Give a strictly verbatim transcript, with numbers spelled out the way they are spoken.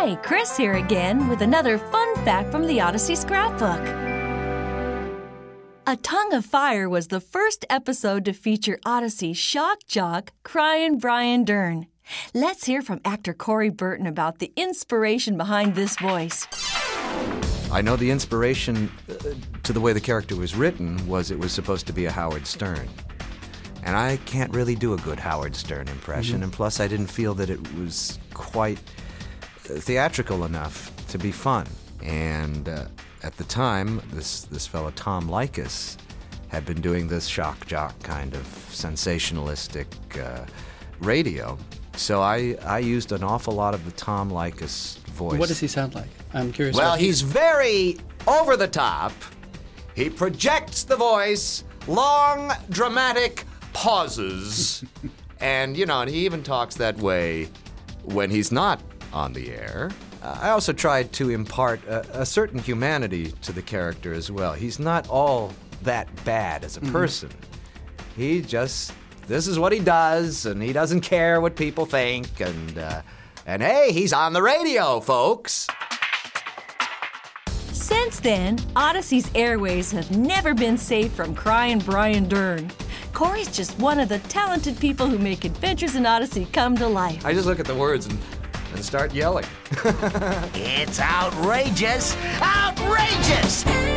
Hi, Chris here again with another fun fact from the Odyssey Scrapbook. A Tongue of Fire was the first episode to feature Odyssey shock jock Crying Brian Dern. Let's hear from actor Corey Burton about the inspiration behind this voice. I know the inspiration uh, to the way the character was written was it was supposed to be a Howard Stern. And I can't really do a good Howard Stern impression, mm-hmm. and plus I didn't feel that it was quite uh, theatrical enough to be fun. And uh, at the time, this, this fellow Tom Leykis had been doing this shock jock kind of sensationalistic uh, radio. So I, I used an awful lot of the Tom Leykis voice. What does he sound like? I'm curious. Well, he's very over the top. He projects the voice, long, dramatic pauses. And, you know, and he even talks that way when he's not on the air. Uh, I also tried to impart a, a certain humanity to the character as well. He's not all that bad as a mm-hmm. person. He just... This is what he does, and he doesn't care what people think, and, uh, and hey, he's on the radio, folks. Since then, Odyssey's airways have never been safe from Crying Brian Dern. Corey's just one of the talented people who make Adventures in Odyssey come to life. I just look at the words and, and start yelling. It's outrageous! Outrageous!